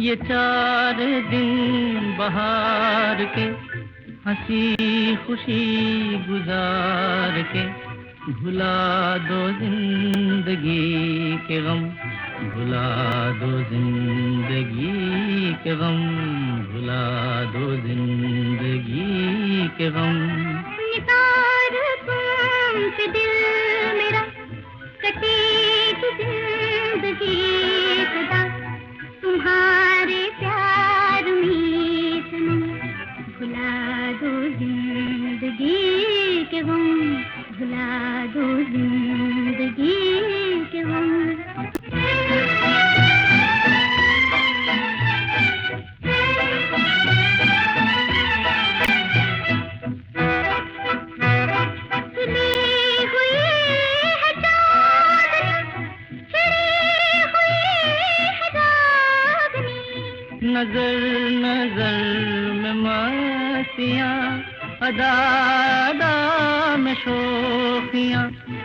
ये 4 दिन बहार के हंसी खुशी गुजार के भुला दो जिंदगी के गम, भुला दो जिंदगी के गम, भुला दो जिंदगी के गम। निसार तुमसे दिल मेरा कटेगी जिंदगी सदा, तुम्हारे प्यार में सनम भुला दो जिंदगी के गम, भुला दो जिंदगी के गम। नजर नजर में मस्तियाँ, अदा अदा में शोखियाँ,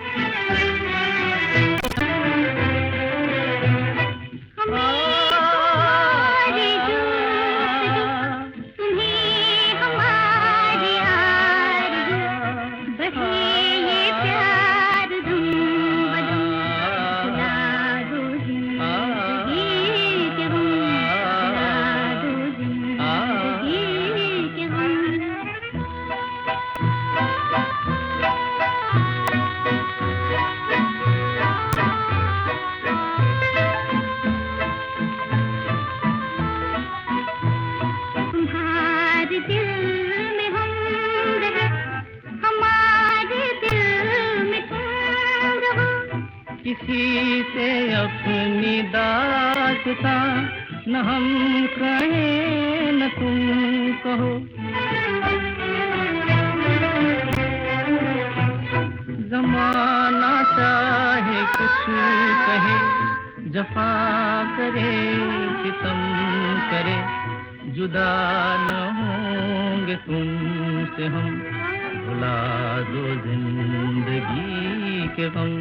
किसी से अपनी दास्तां न हम कहें न तुम कहो, जमाना चाहे कुछ कहे, जफा करे सितम करे, जुदा न होंगे तुमसे हम, भुला दो जिंदगी के गम,